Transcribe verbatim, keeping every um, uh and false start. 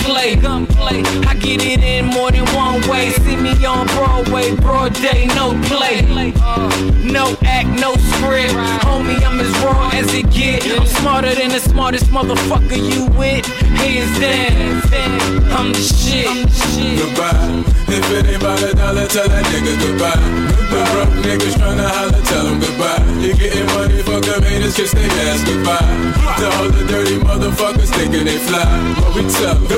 gunplay. Gunplay. I get it in more than one way. See me on Broadway, broad day, no play. No act, no script. Homie, I'm as raw as it get. I'm smarter than the smartest motherfucker you with. Hands down, I'm the shit. Goodbye. If it ain't about a dollar, tell that nigga goodbye. The broke niggas tryna holler, tell him goodbye. You getting money, fuck them haters, kiss they ass goodbye. To all the dirty motherfuckers thinking they fly, what we tell them?